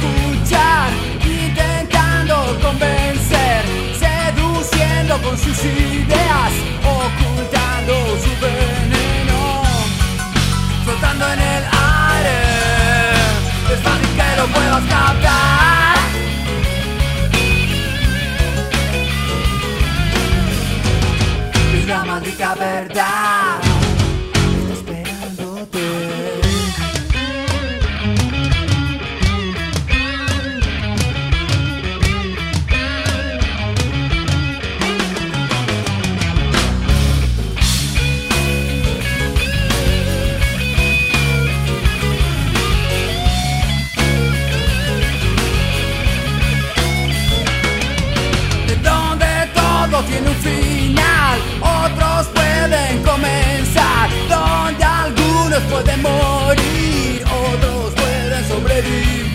escuchar, intentando convencer, seduciendo con sus ideas, ocultando su veneno, flotando en el aire. Es fácil que lo puedas captar. Es la maldita verdad. Está esperándote. Tiene un final, otros pueden comenzar, donde algunos pueden morir, otros pueden sobrevivir.